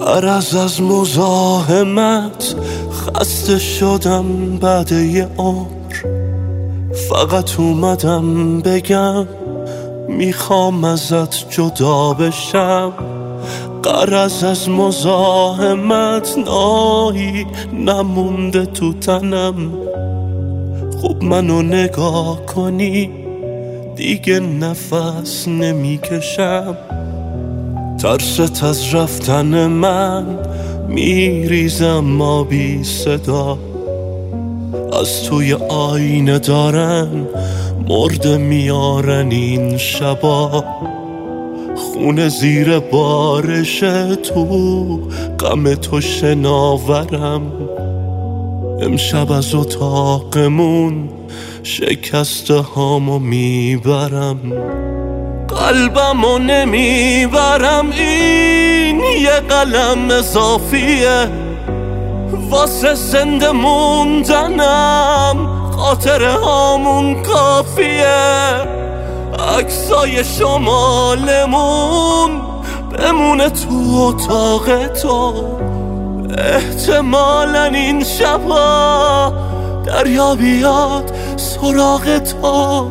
غرض از مزاحمت خسته شدم بعد یه عمر، فقط اومدم بگم میخوام ازت جدا بشم. غرض از مزاحمت ناهی نمونده تو تنم، خوب منو نگاه کنی دیگه نفس نمیکشم. ترست از رفتن من میریزم ما بی صدا، از توی آینه دارن مرده میارن این شبا. خونه زیر بارشه تو غم تو شناورم، امشب از اتاقمون شکسته هامو میبرم. قلبمو نمیبرم، این یه قلم اضافیه واسه زنده موندنم، خاطره هامون کافیه. عکسای شمالمون بمونه تو اتاق تو، احتمالاً این شبا دریا بیاد سراغ تو.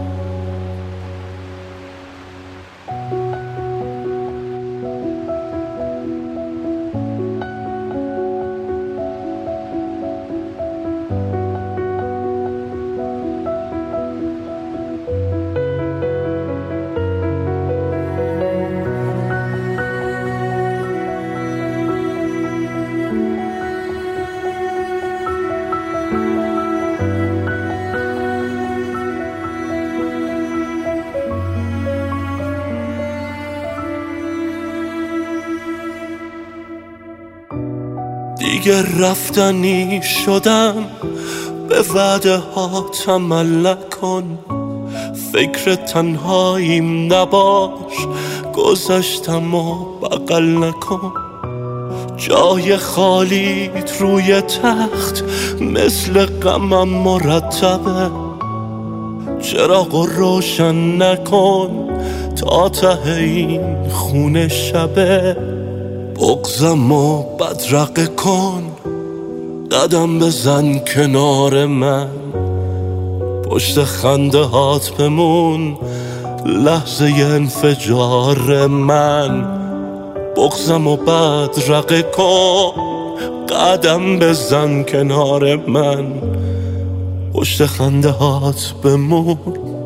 دیگه رفتنی شدم، به وعده ها عمل نکن. فکر تنهاییم نباش، گذشتم و بغل نکن. جای خالیت روی تخت مثل غمم مرتبه، چراغ روشن نکن تا ته این خونه شبه. بغضمو بدرقه کن، قدم بزن کنار من، پشت خنده هات بمون لحظه انفجار من. بغضمو بدرقه کن، قدم بزن کنار من، پشت خنده هات بمون